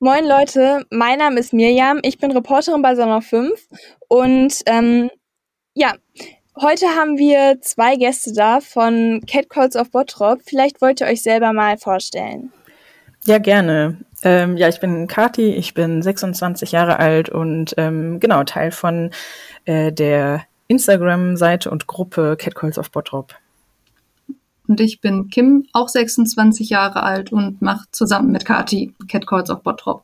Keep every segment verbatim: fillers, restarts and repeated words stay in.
Moin Leute, mein Name ist Mirjam, ich bin Reporterin bei Sommer fünf und ähm, ja, heute haben wir zwei Gäste da von Catcalls of Bottrop. Vielleicht wollt ihr euch selber mal vorstellen. Ja, gerne. Ähm, ja, ich bin Kathi, ich bin sechsundzwanzig Jahre alt und ähm, genau, Teil von äh, der Instagram-Seite und Gruppe Catcalls of Bottrop. Und ich bin Kim, auch sechsundzwanzig Jahre alt und mache zusammen mit Kathi Catcalls of Bottrop.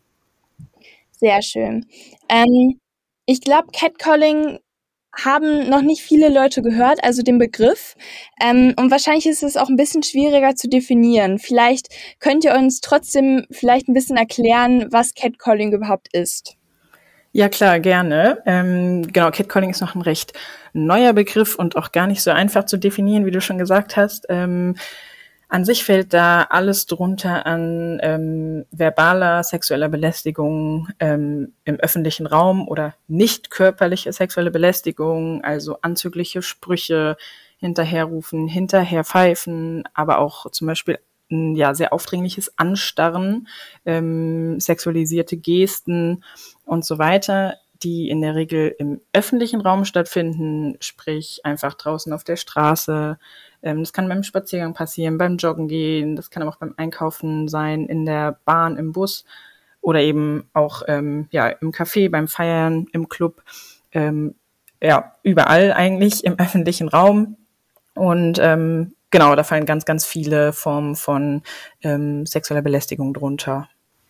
Sehr schön. Ähm, ich glaube, Catcalling haben noch nicht viele Leute gehört, also den Begriff. Ähm, und wahrscheinlich ist es auch ein bisschen schwieriger zu definieren. Vielleicht könnt ihr uns trotzdem vielleicht ein bisschen erklären, was Catcalling überhaupt ist. Ja, klar, gerne. Ähm, genau, Catcalling ist noch ein recht neuer Begriff und auch gar nicht so einfach zu definieren, wie du schon gesagt hast. Ähm, An sich fällt da alles drunter an ähm, verbaler, sexueller Belästigung ähm, im öffentlichen Raum oder nicht körperliche sexuelle Belästigung, also anzügliche Sprüche, hinterherrufen, hinterherpfeifen, aber auch zum Beispiel ein ja, sehr aufdringliches Anstarren, ähm, sexualisierte Gesten und so weiter, die in der Regel im öffentlichen Raum stattfinden, sprich einfach draußen auf der Straße. Ähm, das kann beim Spaziergang passieren, beim Joggen gehen, das kann aber auch beim Einkaufen sein, in der Bahn, im Bus oder eben auch ähm, ja, im Café, beim Feiern, im Club, ähm, ja, überall eigentlich im öffentlichen Raum. Und ähm, genau, da fallen ganz, ganz viele Formen von ähm, sexueller Belästigung drunter.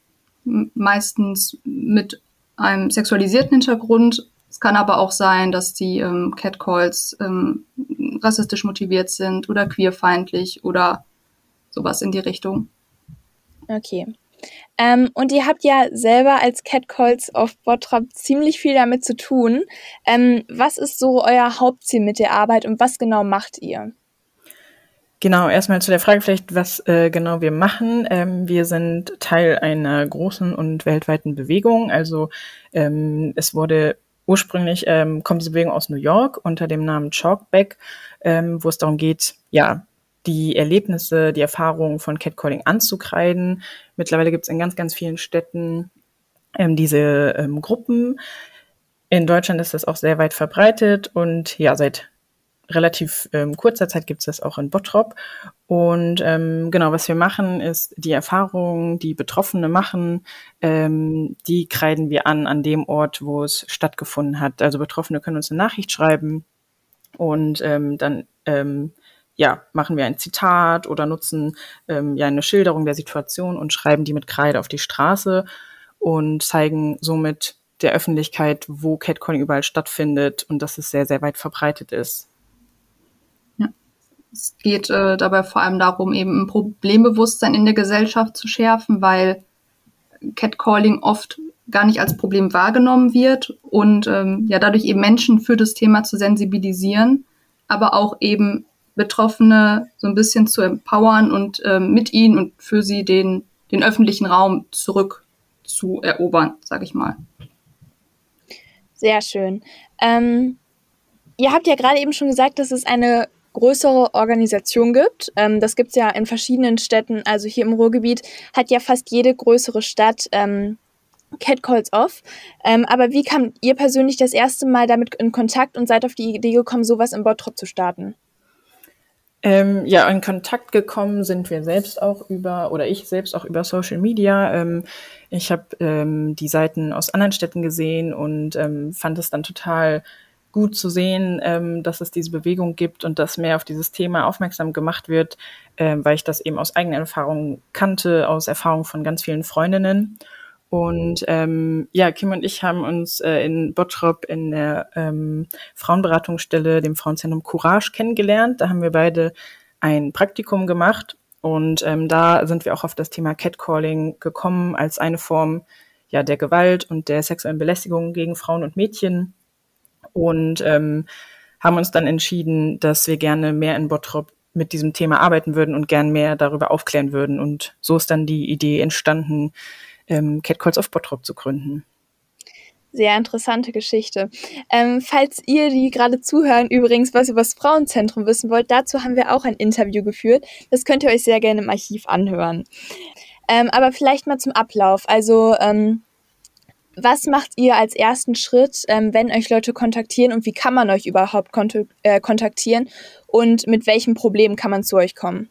Meistens mit einem sexualisierten Hintergrund. Es kann aber auch sein, dass die ähm, Catcalls ähm, rassistisch motiviert sind oder queerfeindlich oder sowas in die Richtung. Okay. Ähm, und ihr habt ja selber als Catcalls of Bottrop ziemlich viel damit zu tun. Ähm, was ist so euer Hauptziel mit der Arbeit und was genau macht ihr? Genau, erstmal zu der Frage vielleicht, was äh, genau wir machen. Ähm, wir sind Teil einer großen und weltweiten Bewegung. Also ähm, es wurde ursprünglich, ähm, kommt diese Bewegung aus New York unter dem Namen Chalkback, ähm, wo es darum geht, ja, die Erlebnisse, die Erfahrungen von Catcalling anzukreiden. Mittlerweile gibt es in ganz, ganz vielen Städten ähm, diese ähm, Gruppen. In Deutschland ist das auch sehr weit verbreitet und ja, seit relativ ähm, kurzer Zeit gibt es das auch in Bottrop. Und ähm, genau, was wir machen, ist die Erfahrungen, die Betroffene machen, ähm, die kreiden wir an an dem Ort, wo es stattgefunden hat. Also Betroffene können uns eine Nachricht schreiben und ähm, dann ähm, ja, machen wir ein Zitat oder nutzen ähm, ja eine Schilderung der Situation und schreiben die mit Kreide auf die Straße und zeigen somit der Öffentlichkeit, wo Catcalling überall stattfindet und dass es sehr, sehr weit verbreitet ist. Ja. Es geht äh, dabei vor allem darum, eben ein Problembewusstsein in der Gesellschaft zu schärfen, weil Catcalling oft gar nicht als Problem wahrgenommen wird und ähm, ja dadurch eben Menschen für das Thema zu sensibilisieren, aber auch eben Betroffene so ein bisschen zu empowern und ähm, mit ihnen und für sie den, den öffentlichen Raum zurück zu erobern, sag ich mal. Sehr schön. Ähm, ihr habt ja gerade eben schon gesagt, dass es eine größere Organisation gibt. Ähm, das gibt es ja in verschiedenen Städten. Also hier im Ruhrgebiet hat ja fast jede größere Stadt ähm, Catcalls of. Ähm, aber wie kamt ihr persönlich das erste Mal damit in Kontakt und seid auf die Idee gekommen, sowas in Bottrop zu starten? Ähm, ja, in Kontakt gekommen sind wir selbst auch über, oder ich selbst auch über Social Media. Ähm, ich habe ähm, die Seiten aus anderen Städten gesehen und ähm, fand es dann total gut zu sehen, ähm, dass es diese Bewegung gibt und dass mehr auf dieses Thema aufmerksam gemacht wird, ähm, weil ich das eben aus eigener Erfahrung kannte, aus Erfahrung von ganz vielen Freundinnen. Und ähm, ja, Kim und ich haben uns äh, in Bottrop in der ähm, Frauenberatungsstelle, dem Frauenzentrum Courage, kennengelernt. Da haben wir beide ein Praktikum gemacht und ähm, da sind wir auch auf das Thema Catcalling gekommen als eine Form ja der Gewalt und der sexuellen Belästigung gegen Frauen und Mädchen und ähm, haben uns dann entschieden, dass wir gerne mehr in Bottrop mit diesem Thema arbeiten würden und gern mehr darüber aufklären würden. Und so ist dann die Idee entstanden, ähm, Catcalls of Bottrop zu gründen. Sehr interessante Geschichte. Ähm, falls ihr, die gerade zuhören, übrigens was über das Frauenzentrum wissen wollt, dazu haben wir auch ein Interview geführt. Das könnt ihr euch sehr gerne im Archiv anhören. Ähm, aber vielleicht mal zum Ablauf. Also ähm, was macht ihr als ersten Schritt, ähm, wenn euch Leute kontaktieren und wie kann man euch überhaupt kont- äh, kontaktieren und mit welchen Problemen kann man zu euch kommen?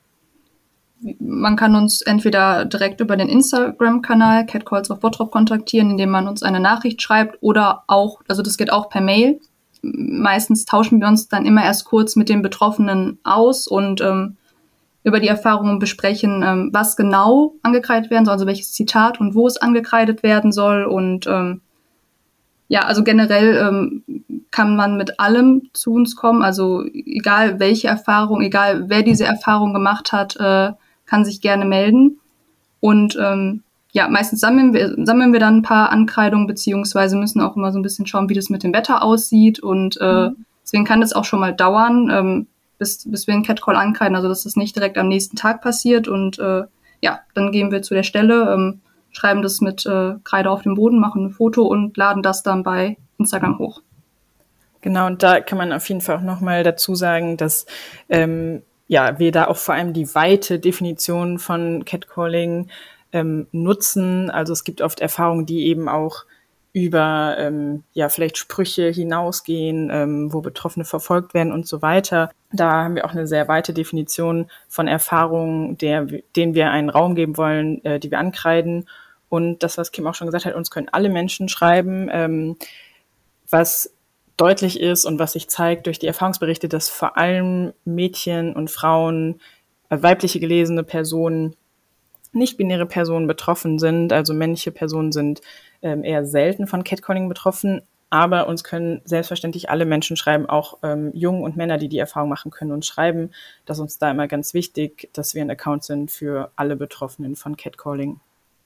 Man kann uns entweder direkt über den Instagram-Kanal Catcalls of Bottrop kontaktieren, indem man uns eine Nachricht schreibt oder auch, also das geht auch per Mail. Meistens tauschen wir uns dann immer erst kurz mit den Betroffenen aus und ähm, über die Erfahrungen besprechen, ähm, was genau angekreidet werden soll, also welches Zitat und wo es angekreidet werden soll. Und ähm, ja, also generell ähm, kann man mit allem zu uns kommen. Also egal welche Erfahrung, egal wer diese Erfahrung gemacht hat, äh, kann sich gerne melden. Und ähm, ja, meistens sammeln wir, sammeln wir dann ein paar Ankreidungen, beziehungsweise müssen auch immer so ein bisschen schauen, wie das mit dem Wetter aussieht. Und äh, mhm. deswegen kann das auch schon mal dauern, ähm, bis, bis wir einen Catcall ankreiden, also dass das nicht direkt am nächsten Tag passiert. Und äh, ja, dann gehen wir zu der Stelle, ähm, schreiben das mit äh, Kreide auf dem Boden, machen ein Foto und laden das dann bei Instagram hoch. Genau, und da kann man auf jeden Fall auch nochmal dazu sagen, dass ähm, ja, wir da auch vor allem die weite Definition von Catcalling ähm, nutzen. Also es gibt oft Erfahrungen, die eben auch über ähm, ja vielleicht Sprüche hinausgehen, ähm, wo Betroffene verfolgt werden und so weiter. Da haben wir auch eine sehr weite Definition von Erfahrungen, der, denen wir einen Raum geben wollen, äh, die wir ankreiden. Und das, was Kim auch schon gesagt hat, uns können alle Menschen schreiben, ähm, was deutlich ist und was sich zeigt durch die Erfahrungsberichte, dass vor allem Mädchen und Frauen, äh, weibliche gelesene Personen, nicht-binäre Personen betroffen sind. Also männliche Personen sind ähm, eher selten von Catcalling betroffen, aber uns können selbstverständlich alle Menschen schreiben, auch ähm, Jungen und Männer, die die Erfahrung machen können, uns schreiben. Das ist uns da immer ganz wichtig, dass wir ein Account sind für alle Betroffenen von Catcalling.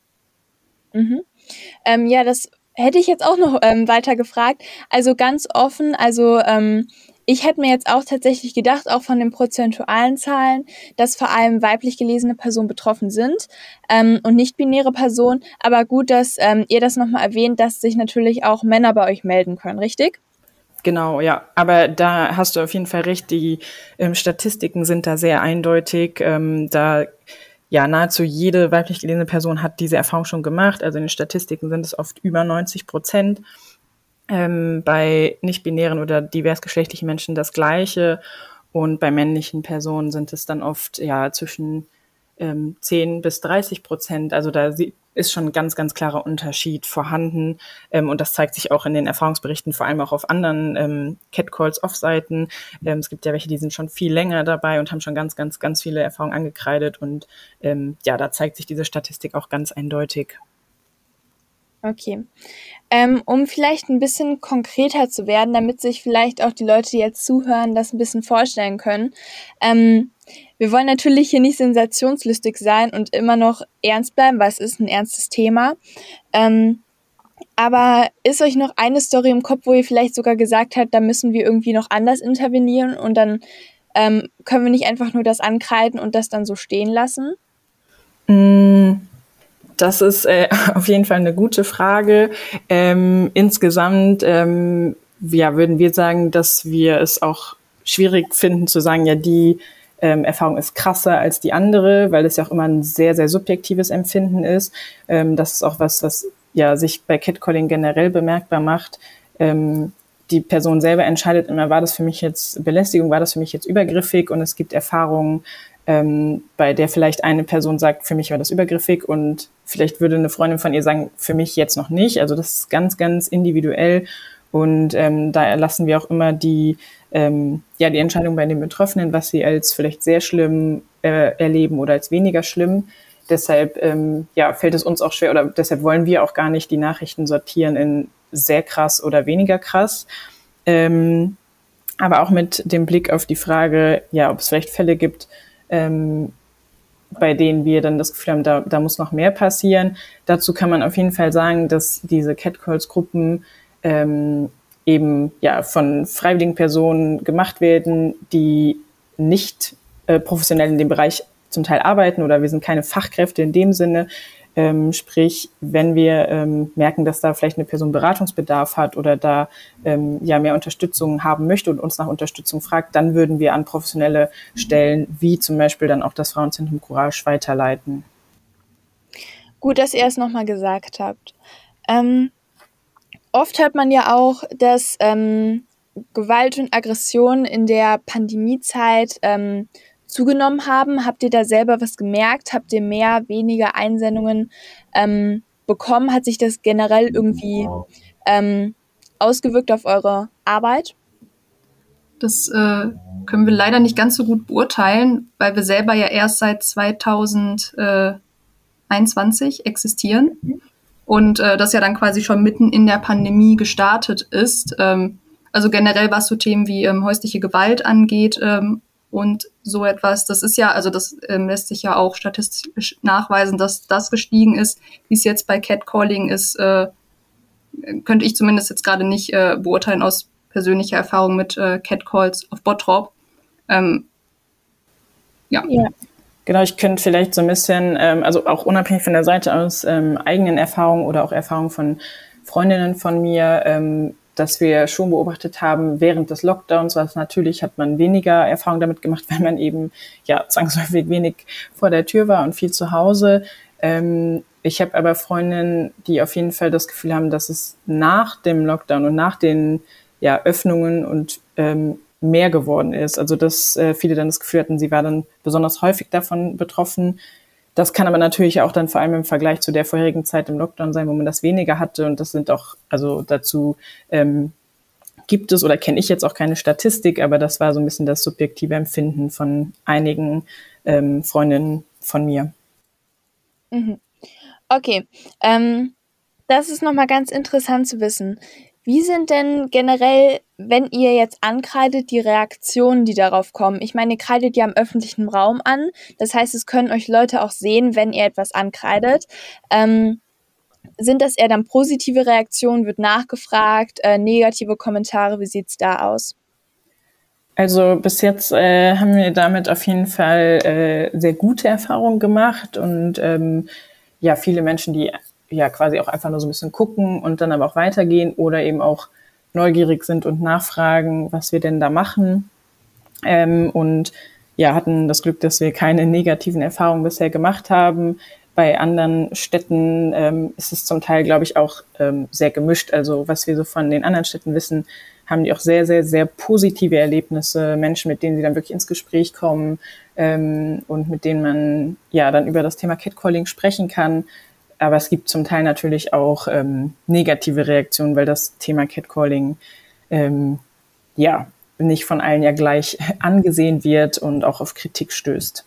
Mhm. Ähm, ja, das hätte ich jetzt auch noch ähm, weiter gefragt. Also ganz offen, also ähm, ich hätte mir jetzt auch tatsächlich gedacht, auch von den prozentualen Zahlen, dass vor allem weiblich gelesene Personen betroffen sind ähm, und nicht-binäre Personen. Aber gut, dass ähm, ihr das nochmal erwähnt, dass sich natürlich auch Männer bei euch melden können, richtig? Genau, ja. Aber da hast du auf jeden Fall recht. Die ähm, Statistiken sind da sehr eindeutig. Ähm, da ja, nahezu jede weiblich gelesene Person hat diese Erfahrung schon gemacht. Also in den Statistiken sind es oft über neunzig Prozent. Ähm, bei nicht-binären oder diversgeschlechtlichen Menschen das Gleiche. Und bei männlichen Personen sind es dann oft ja zwischen ähm, zehn bis dreißig Prozent. Also da ist schon ein ganz, ganz klarer Unterschied vorhanden. Ähm, und das zeigt sich auch in den Erfahrungsberichten, vor allem auch auf anderen ähm, Catcalls-Off-Seiten. Ähm, es gibt ja welche, die sind schon viel länger dabei und haben schon ganz, ganz, ganz viele Erfahrungen angekreidet. Und ähm, ja, da zeigt sich diese Statistik auch ganz eindeutig. Okay. Ähm, um vielleicht ein bisschen konkreter zu werden, damit sich vielleicht auch die Leute, die jetzt zuhören, das ein bisschen vorstellen können. Ähm, wir wollen natürlich hier nicht sensationslustig sein und immer noch ernst bleiben, weil es ist ein ernstes Thema. Ähm, aber ist euch noch eine Story im Kopf, wo ihr vielleicht sogar gesagt habt, da müssen wir irgendwie noch anders intervenieren und dann ähm, können wir nicht einfach nur das ankreiden und das dann so stehen lassen? Mm. Das ist äh, auf jeden Fall eine gute Frage. Ähm, insgesamt ähm, ja, würden wir sagen, dass wir es auch schwierig finden zu sagen, ja, die ähm, Erfahrung ist krasser als die andere, weil es ja auch immer ein sehr, sehr subjektives Empfinden ist. Ähm, das ist auch was, was ja sich bei Catcalling generell bemerkbar macht. Ähm, die Person selber entscheidet immer, war das für mich jetzt Belästigung, war das für mich jetzt übergriffig, und es gibt Erfahrungen, Ähm, bei der vielleicht eine Person sagt, für mich war das übergriffig, und vielleicht würde eine Freundin von ihr sagen, für mich jetzt noch nicht. Also das ist ganz, ganz individuell, und ähm, da erlassen wir auch immer die, ähm, ja, die Entscheidung bei den Betroffenen, was sie als vielleicht sehr schlimm äh, erleben oder als weniger schlimm. Deshalb ähm, ja, fällt es uns auch schwer, oder deshalb wollen wir auch gar nicht die Nachrichten sortieren in sehr krass oder weniger krass. Ähm, aber auch mit dem Blick auf die Frage, ja, ob es vielleicht Fälle gibt, Ähm, bei denen wir dann das Gefühl haben, da, da muss noch mehr passieren. Dazu kann man auf jeden Fall sagen, dass diese Catcalls-Gruppen ähm, eben ja von freiwilligen Personen gemacht werden, die nicht äh, professionell in dem Bereich zum Teil arbeiten, oder wir sind keine Fachkräfte in dem Sinne. Ähm, sprich, wenn wir ähm, merken, dass da vielleicht eine Person Beratungsbedarf hat oder da ähm, ja mehr Unterstützung haben möchte und uns nach Unterstützung fragt, dann würden wir an professionelle Stellen, wie zum Beispiel dann auch das Frauenzentrum Courage, weiterleiten. Gut, dass ihr es nochmal gesagt habt. Ähm, oft hört man ja auch, dass ähm, Gewalt und Aggression in der Pandemiezeit ähm, zugenommen haben. Habt ihr da selber was gemerkt? Habt ihr mehr, weniger Einsendungen ähm, bekommen? Hat sich das generell irgendwie ähm, ausgewirkt auf eure Arbeit? Das äh, können wir leider nicht ganz so gut beurteilen, weil wir selber ja erst seit zweitausendeinundzwanzig existieren und äh, das ja dann quasi schon mitten in der Pandemie gestartet ist. Ähm, also generell, was so Themen wie ähm, häusliche Gewalt angeht ähm, und so etwas, das ist ja, also das ähm, lässt sich ja auch statistisch nachweisen, dass das gestiegen ist. Wie es jetzt bei Catcalling ist, äh, könnte ich zumindest jetzt gerade nicht äh, beurteilen aus persönliche Erfahrung mit äh, Catcalls auf Bottrop. Ähm, ja. Ja. Genau, ich könnte vielleicht so ein bisschen, ähm, also auch unabhängig von der Seite aus ähm, eigenen Erfahrungen oder auch Erfahrungen von Freundinnen von mir, ähm, dass wir schon beobachtet haben, während des Lockdowns, was natürlich hat man weniger Erfahrung damit gemacht, weil man eben ja zwangsläufig wenig vor der Tür war und viel zu Hause. Ähm, ich habe aber Freundinnen, die auf jeden Fall das Gefühl haben, dass es nach dem Lockdown und nach den ja, Öffnungen und ähm, mehr geworden ist. Also dass äh, viele dann das Gefühl hatten, sie war dann besonders häufig davon betroffen. Das kann aber natürlich auch dann vor allem im Vergleich zu der vorherigen Zeit im Lockdown sein, wo man das weniger hatte. Und das sind auch, also dazu ähm, gibt es oder kenne ich jetzt auch keine Statistik, aber das war so ein bisschen das subjektive Empfinden von einigen ähm, Freundinnen von mir. Mhm. Okay, ähm, das ist nochmal ganz interessant zu wissen. Wie sind denn generell, wenn ihr jetzt ankreidet, die Reaktionen, die darauf kommen? Ich meine, ihr kreidet ja im öffentlichen Raum an. Das heißt, es können euch Leute auch sehen, wenn ihr etwas ankreidet. Ähm, sind das eher dann positive Reaktionen? Wird nachgefragt? Äh, negative Kommentare? Wie sieht's da aus? Also bis jetzt äh, haben wir damit auf jeden Fall äh, sehr gute Erfahrungen gemacht und ähm, ja, viele Menschen, die ja quasi auch einfach nur so ein bisschen gucken und dann aber auch weitergehen oder eben auch neugierig sind und nachfragen, was wir denn da machen. Ähm, und ja, hatten das Glück, dass wir keine negativen Erfahrungen bisher gemacht haben. Bei anderen Städten ähm, ist es zum Teil, glaube ich, auch ähm, sehr gemischt. Also was wir so von den anderen Städten wissen, haben die auch sehr, sehr, sehr positive Erlebnisse, Menschen, mit denen sie dann wirklich ins Gespräch kommen ähm, und mit denen man ja dann über das Thema Catcalling sprechen kann. Aber es gibt zum Teil natürlich auch ähm, negative Reaktionen, weil das Thema Catcalling ähm, ja nicht von allen ja gleich angesehen wird und auch auf Kritik stößt.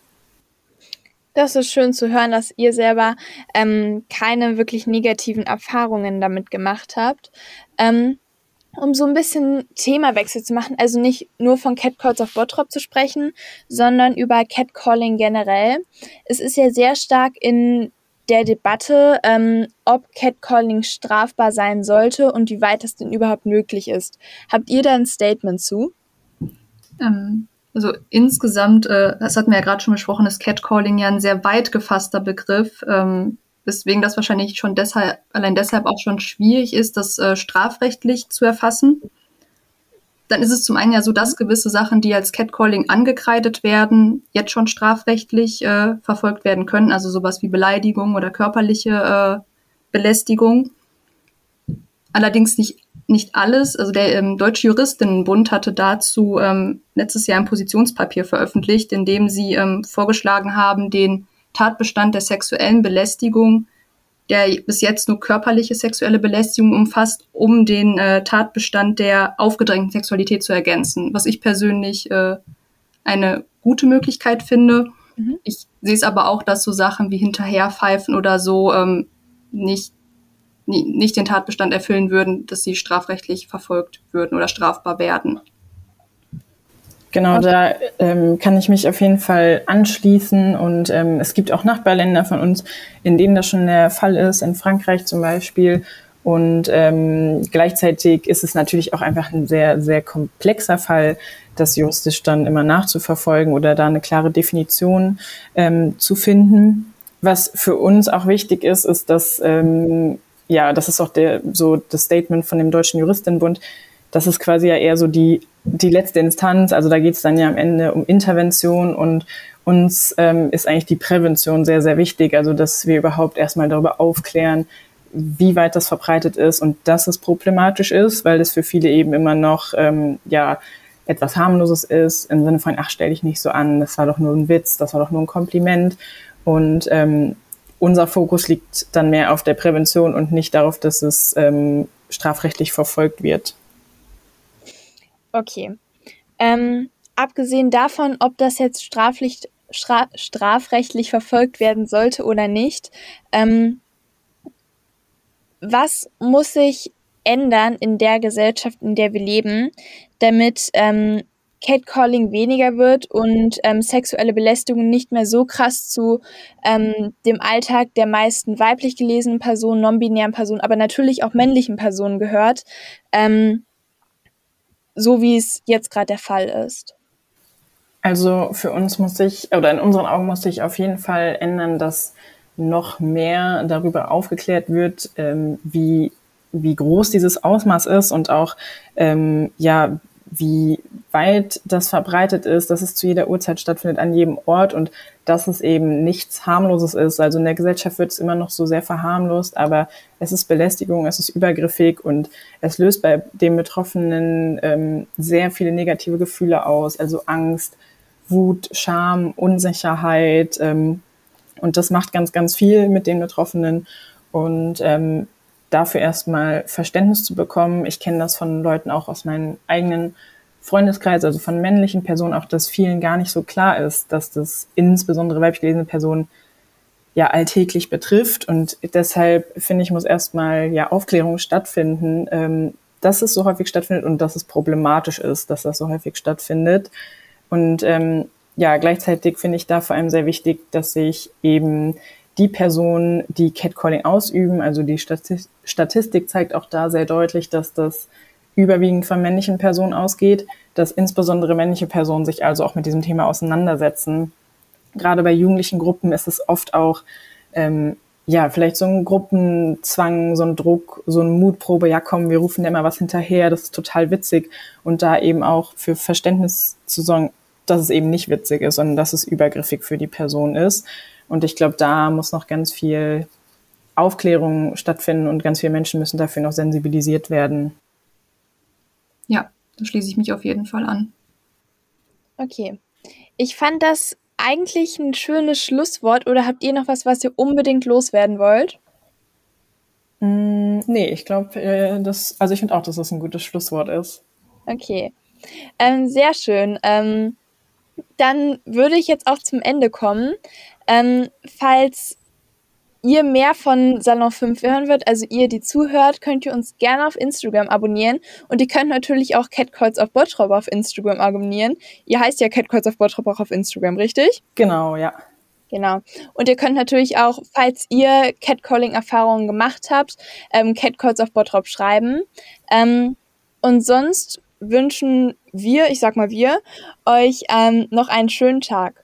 Das ist schön zu hören, dass ihr selber ähm, keine wirklich negativen Erfahrungen damit gemacht habt. Ähm, um so ein bisschen Themawechsel zu machen, also nicht nur von Catcalls auf Bottrop zu sprechen, sondern über Catcalling generell. Es ist ja sehr stark in der Debatte, ähm, ob Catcalling strafbar sein sollte und wie weit das denn überhaupt möglich ist. Habt ihr da ein Statement zu? Ähm, also insgesamt, äh, das hatten wir ja gerade schon besprochen, ist Catcalling ja ein sehr weit gefasster Begriff, ähm, weswegen das wahrscheinlich schon deshalb, allein deshalb auch schon schwierig ist, das äh, strafrechtlich zu erfassen. Dann ist es zum einen ja so, dass gewisse Sachen, die als Catcalling angekreidet werden, jetzt schon strafrechtlich äh, verfolgt werden können, also sowas wie Beleidigung oder körperliche äh, Belästigung. Allerdings nicht, nicht alles. Also der ähm, Deutsche Juristinnenbund hatte dazu ähm, letztes Jahr ein Positionspapier veröffentlicht, in dem sie ähm, vorgeschlagen haben, den Tatbestand der sexuellen Belästigung, der bis jetzt nur körperliche sexuelle Belästigung umfasst, um den äh, Tatbestand der aufgedrängten Sexualität zu ergänzen, was ich persönlich äh, eine gute Möglichkeit finde. Mhm. Ich sehe es aber auch, dass so Sachen wie Hinterherpfeifen oder so ähm, nicht, nie, nicht den Tatbestand erfüllen würden, dass sie strafrechtlich verfolgt würden oder strafbar werden. Genau, da ähm, kann ich mich auf jeden Fall anschließen und ähm, es gibt auch Nachbarländer von uns, in denen das schon der Fall ist, in Frankreich zum Beispiel und ähm, gleichzeitig ist es natürlich auch einfach ein sehr, sehr komplexer Fall, das juristisch dann immer nachzuverfolgen oder da eine klare Definition ähm, zu finden. Was für uns auch wichtig ist, ist, dass, ähm, ja, das ist auch der, so das Statement von dem Deutschen Juristinnenbund, das ist quasi ja eher so die die letzte Instanz, also da geht es dann ja am Ende um Intervention und uns ähm, ist eigentlich die Prävention sehr, sehr wichtig. Also dass wir überhaupt erstmal darüber aufklären, wie weit das verbreitet ist und dass es problematisch ist, weil es für viele eben immer noch ähm, ja etwas harmloses ist, im Sinne von, ach, stell dich nicht so an, das war doch nur ein Witz, das war doch nur ein Kompliment. Und ähm, unser Fokus liegt dann mehr auf der Prävention und nicht darauf, dass es ähm, strafrechtlich verfolgt wird. Okay. Ähm, abgesehen davon, ob das jetzt straflich, stra- strafrechtlich verfolgt werden sollte oder nicht, ähm, was muss sich ändern in der Gesellschaft, in der wir leben, damit ähm, Catcalling weniger wird und ähm, sexuelle Belästigung nicht mehr so krass zu ähm, dem Alltag der meisten weiblich gelesenen Personen, non-binären Personen, aber natürlich auch männlichen Personen gehört, ähm, so wie es jetzt gerade der Fall ist? Also für uns muss sich, oder in unseren Augen muss sich auf jeden Fall ändern, dass noch mehr darüber aufgeklärt wird, ähm, wie, wie groß dieses Ausmaß ist und auch, ähm, ja, wie weit das verbreitet ist, dass es zu jeder Uhrzeit stattfindet, an jedem Ort und dass es eben nichts Harmloses ist. Also in der Gesellschaft wird es immer noch so sehr verharmlost, aber es ist Belästigung, es ist übergriffig und es löst bei den Betroffenen ähm, sehr viele negative Gefühle aus, also Angst, Wut, Scham, Unsicherheit, ähm, und das macht ganz, ganz viel mit den Betroffenen und ähm, dafür erstmal Verständnis zu bekommen. Ich kenne das von Leuten auch aus meinem eigenen Freundeskreis, also von männlichen Personen, auch dass vielen gar nicht so klar ist, dass das insbesondere weiblich gelesene Personen ja alltäglich betrifft und deshalb finde ich, muss erstmal ja Aufklärung stattfinden, ähm, dass es so häufig stattfindet und dass es problematisch ist, dass das so häufig stattfindet. Und ähm, ja, gleichzeitig finde ich da vor allem sehr wichtig, dass sich eben die Personen, die Catcalling ausüben, also die Statistik zeigt auch da sehr deutlich, dass das überwiegend von männlichen Personen ausgeht, dass insbesondere männliche Personen sich also auch mit diesem Thema auseinandersetzen. Gerade bei jugendlichen Gruppen ist es oft auch ähm, ja vielleicht so ein Gruppenzwang, so ein Druck, so eine Mutprobe, ja komm, wir rufen dir immer was hinterher, das ist total witzig und da eben auch für Verständnis zu sorgen, dass es eben nicht witzig ist, sondern dass es übergriffig für die Person ist. Und ich glaube, da muss noch ganz viel Aufklärung stattfinden und ganz viele Menschen müssen dafür noch sensibilisiert werden. Ja, da schließe ich mich auf jeden Fall an. Okay. Ich fand das eigentlich ein schönes Schlusswort oder habt ihr noch was, was ihr unbedingt loswerden wollt? Mm, nee, ich glaube, äh, das, also ich finde auch, dass das ein gutes Schlusswort ist. Okay. Ähm, sehr schön. Ähm, dann würde ich jetzt auch zum Ende kommen. Ähm, falls ihr mehr von Salon fünf hören wollt, also ihr, die zuhört, könnt ihr uns gerne auf Instagram abonnieren und ihr könnt natürlich auch Catcalls of Bottrop auf Instagram abonnieren. Ihr heißt ja Catcalls of Bottrop auch auf Instagram, richtig? Genau, ja. Genau. Und ihr könnt natürlich auch, falls ihr Catcalling-Erfahrungen gemacht habt, ähm, Catcalls of Bottrop schreiben. Ähm, und sonst wünschen wir, ich sag mal wir, euch ähm, noch einen schönen Tag.